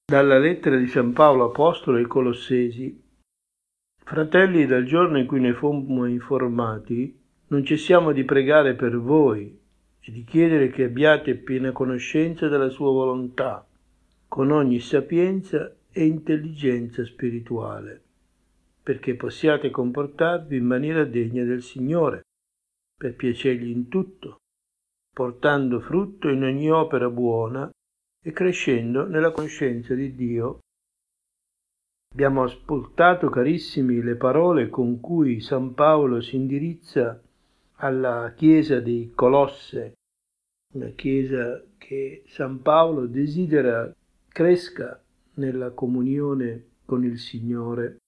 Dalla lettera di San Paolo Apostolo ai Colossesi. Fratelli, dal giorno in cui ne fommo informati, non cessiamo di pregare per voi e di chiedere che abbiate piena conoscenza della sua volontà, con ogni sapienza e intelligenza spirituale, perché possiate comportarvi in maniera degna del Signore, per piacergli in tutto, portando frutto in ogni opera buona e crescendo nella conoscenza di Dio. Abbiamo ascoltato, carissimi, le parole con cui San Paolo si indirizza alla Chiesa di Colosse, una Chiesa che San Paolo desidera cresca nella comunione con il Signore.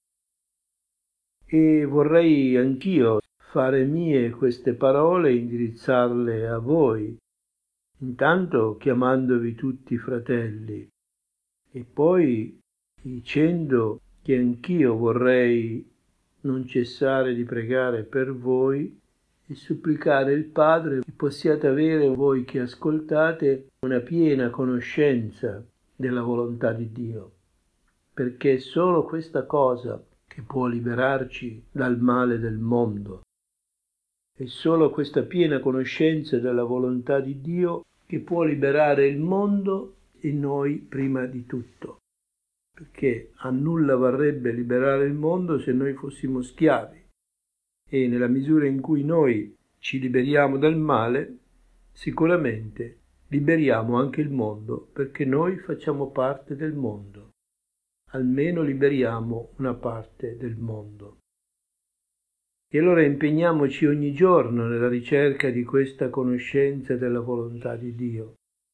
E vorrei anch'io fare mie queste parole e indirizzarle a voi, intanto chiamandovi tutti fratelli, e poi dicendo che anch'io vorrei non cessare di pregare per voi e supplicare il Padre che possiate avere voi che ascoltate una piena conoscenza della volontà di Dio, perché è solo questa cosa che può liberarci dal male del mondo. È solo questa piena conoscenza della volontà di Dio che può liberare il mondo e noi prima di tutto, perché a nulla varrebbe liberare il mondo se noi fossimo schiavi, e nella misura in cui noi ci liberiamo dal male, sicuramente liberiamo anche il mondo, perché noi facciamo parte del mondo, almeno liberiamo una parte del mondo. E allora impegniamoci ogni giorno nella ricerca di questa conoscenza della volontà di Dio,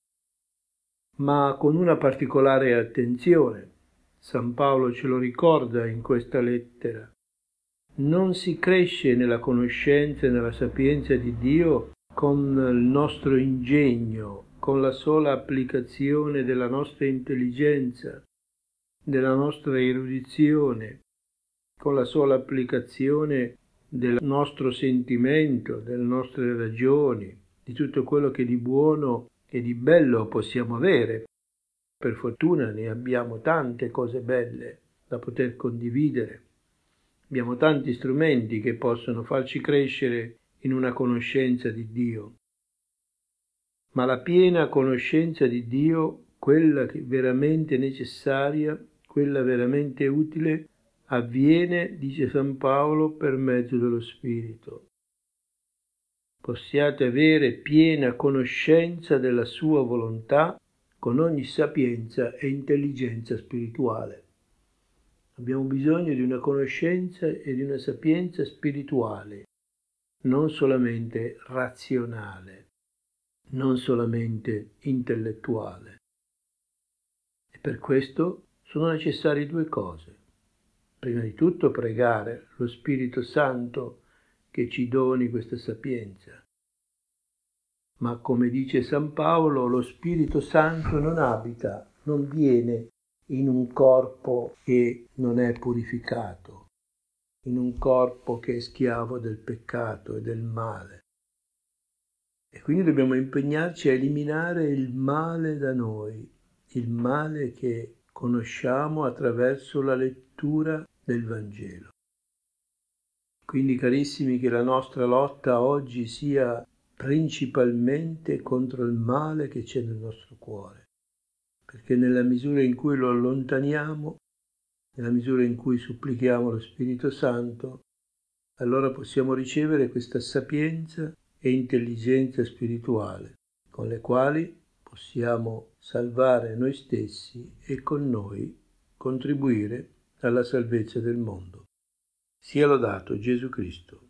ma con una particolare attenzione. San Paolo ce lo ricorda in questa lettera. Non si cresce nella conoscenza e nella sapienza di Dio con il nostro ingegno, con la sola applicazione della nostra intelligenza, della nostra erudizione, con la sola applicazione del nostro sentimento, delle nostre ragioni, di tutto quello che di buono e di bello possiamo avere. Per fortuna ne abbiamo tante cose belle da poter condividere. Abbiamo tanti strumenti che possono farci crescere in una conoscenza di Dio. Ma la piena conoscenza di Dio, quella che è veramente necessaria, quella veramente utile, avviene, dice San Paolo, per mezzo dello Spirito. Possiate avere piena conoscenza della sua volontà con ogni sapienza e intelligenza spirituale. Abbiamo bisogno di una conoscenza e di una sapienza spirituale, non solamente razionale, non solamente intellettuale. E per questo sono necessarie due cose. Prima di tutto pregare lo Spirito Santo che ci doni questa sapienza. Ma come dice San Paolo, lo Spirito Santo non abita, non viene in un corpo che non è purificato, in un corpo che è schiavo del peccato e del male. E quindi dobbiamo impegnarci a eliminare il male da noi, il male che conosciamo attraverso la lettura del Vangelo. Quindi, carissimi, che la nostra lotta oggi sia principalmente contro il male che c'è nel nostro cuore, perché nella misura in cui lo allontaniamo, nella misura in cui supplichiamo lo Spirito Santo, allora possiamo ricevere questa sapienza e intelligenza spirituale, con le quali possiamo salvare noi stessi e con noi contribuire alla salvezza del mondo. Sia lodato Gesù Cristo.